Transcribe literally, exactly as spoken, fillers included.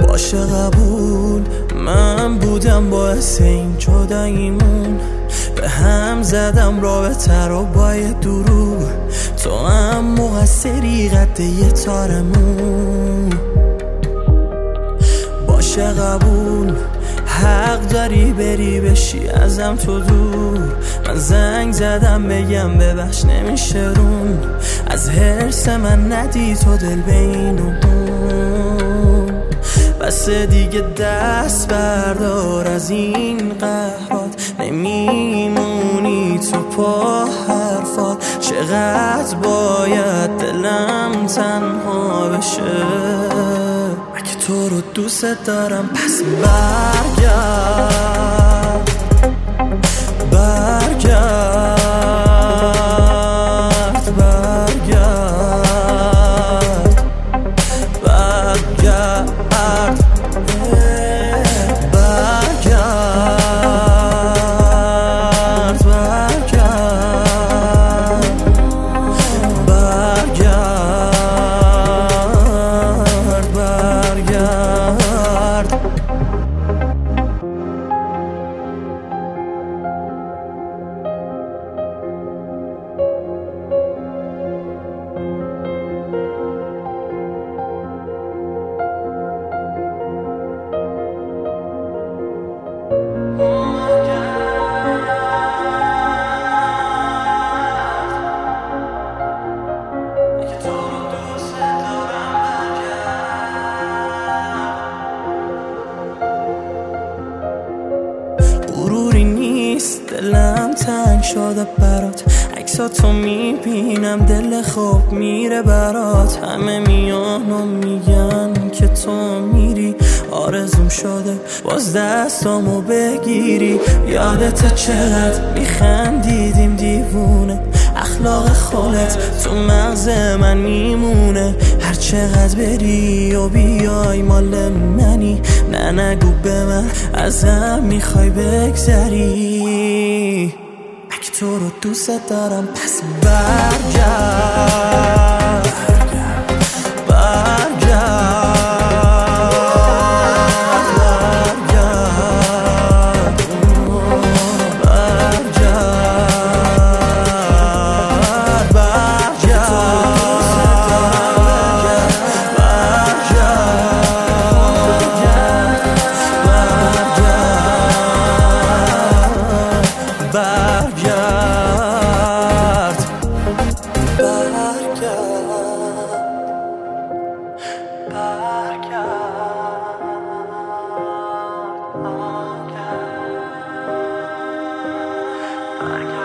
باشه قبول، من بودم باعث این جداییمون. به هم زدم رابطه رو با یه دروغ، تو هم مقصری قد یه تارمون. باشه قبول، حق داری بری بشی ازم تو دور. من زنگ زدم بگم ببخش نمیشه رون، از حرص من ندی تو دل بین و بون. بس دیگه دست بردار از این قهرات، نمیمونی تو پا حرفات. چقدر باید دلم تنها بشه، اگه تو رو دوست دارم پس برگرد. برگرد برگرد برگرد برگرد برگرد برگرد برگرد. غروری نیست دلم تنگ شده برات، عکساتو میبینم دل خوب میره برات. همه میان و میگن که تو میری، آرزوم شده باز دستامو بگیری. یادت چقدر میخندیدیم دیوونه، اخلاق خودت تو مغز من میمونه. هر چقدر بری و بیای مال منی، نه نگو به من ازم میخوای بگذری. اگه تو رو دوست دارم پس برگرد. Barga.